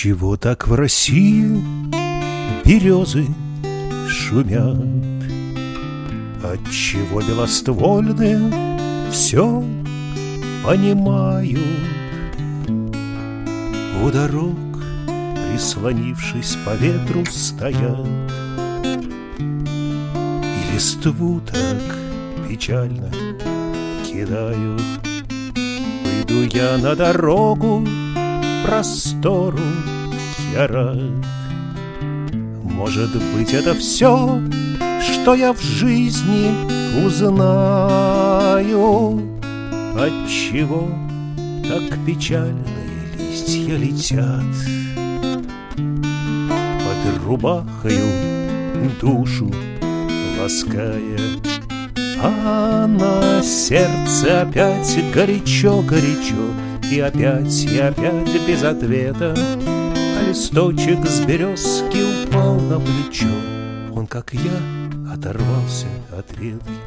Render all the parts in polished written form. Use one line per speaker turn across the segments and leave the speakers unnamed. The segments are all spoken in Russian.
Отчего так в России березы шумят? Отчего белоствольные все понимают? У дорог, прислонившись по ветру, стоят и листву так печально кидают. Выйду я на дорогу простору, я рад. Может быть, это все, что я в жизни узнаю. Отчего так печальные листья летят под рубахою, душу лаская, а на сердце опять горячо-горячо, и опять без ответа. А листочек с березки упал на плечо. Он, как я, оторвался от ветки.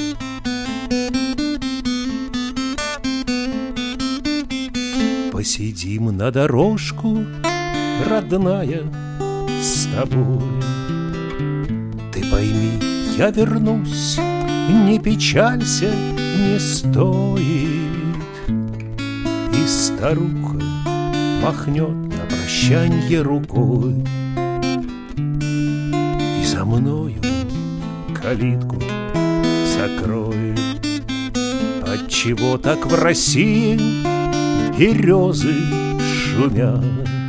Посидим на дорожку, родная, с тобой. Ты пойми, я вернусь, не печалься, не стоит. И старуха махнет на прощанье рукой, и за мною калитку закроет. Отчего так в России березы шумят?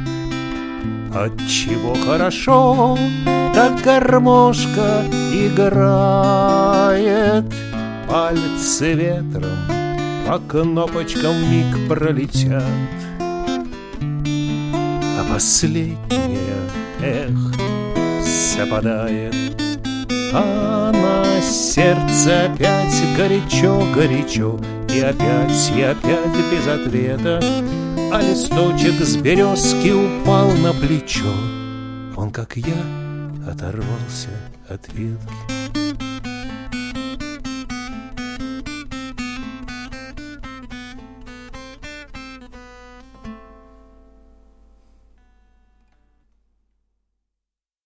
Отчего хорошо так гармошка играет? Пальцы ветром по кнопочкам миг пролетят, а последняя западает, а на сердце опять горячо-горячо, и опять без ответа. А листочек с березки упал на плечо. Он, как я, оторвался от ветки.